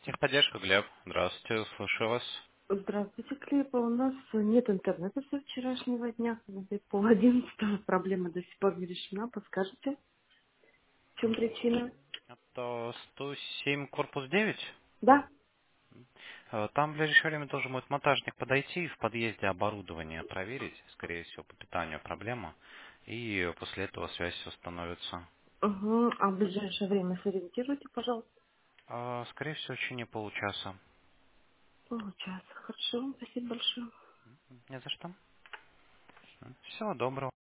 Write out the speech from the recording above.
Техподдержка, Глеб. Здравствуйте, слушаю вас. Здравствуйте, Клипа. У нас нет интернета со вчерашнего дня. Уже пол 11. Проблема до сих пор не решена. Подскажете, в чем причина? Это 107, корпус 9. Да. Там в ближайшее время должен будет монтажник подойти и в подъезде оборудование проверить. Скорее всего, по питанию проблема. И после этого связь установится. Угу. А в ближайшее время сориентируйте, пожалуйста. Скорее всего, в течение получаса. Получается. Хорошо. Спасибо большое. Не за что. Всего доброго.